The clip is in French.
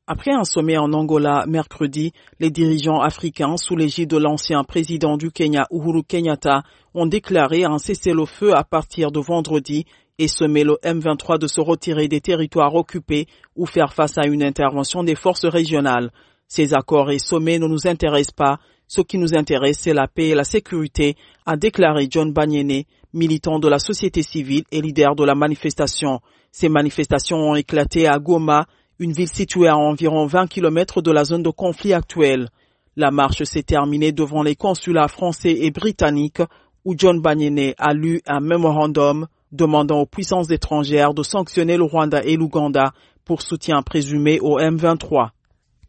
Après un sommet en Angola mercredi, les dirigeants africains sous l'égide de l'ancien président du Kenya Uhuru Kenyatta ont déclaré un cessez-le-feu à partir de vendredi et sommé le M23 de se retirer des territoires occupés ou faire face à une intervention des forces régionales. Ces accords et sommets ne nous intéressent pas. Ce qui nous intéresse, c'est la paix et la sécurité, a déclaré John Banyene, militant de la société civile et leader de la manifestation. Ces manifestations ont éclaté à Goma, une ville située à environ 20 km de la zone de conflit actuelle. La marche s'est terminée devant les consulats français et britanniques où John Banyene a lu un mémorandum demandant aux puissances étrangères de sanctionner le Rwanda et l'Ouganda pour soutien présumé au M23.